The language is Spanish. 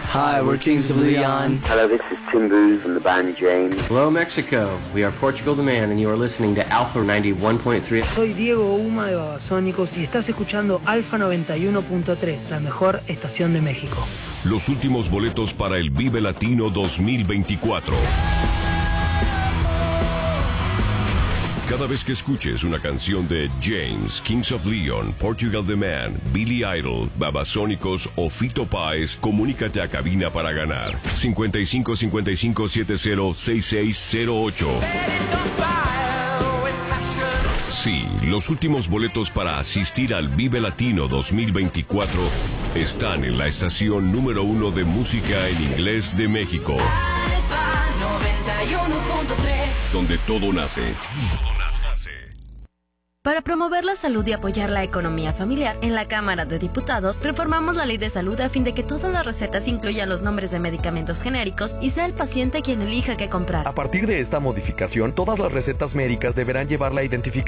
Hi, we're Kings of Leon. Hello, this is Tim Booth from the band James. Hello, Mexico. We are Portugal the Man, and you are listening to Alpha 91.3. Soy Diego Uma de Babasónicos y estás escuchando Alpha 91.3, la mejor estación de México. Los últimos boletos para el Vive Latino 2024. Cada vez que escuches una canción de James, Kings of Leon, Portugal the Man, Billy Idol, Babasónicos o Fito Páez, comunícate a cabina para ganar. 55 55 70 6608. Sí, los últimos boletos para asistir al Vive Latino 2024 están en la estación número 1 de música en inglés de México. Alpha 91.3, donde todo nace. Para promover la salud y apoyar la economía familiar, en la Cámara de Diputados reformamos la Ley de Salud a fin de que todas las recetas incluyan los nombres de medicamentos genéricos y sea el paciente quien elija qué comprar. A partir de esta modificación, todas las recetas médicas deberán llevar la identificación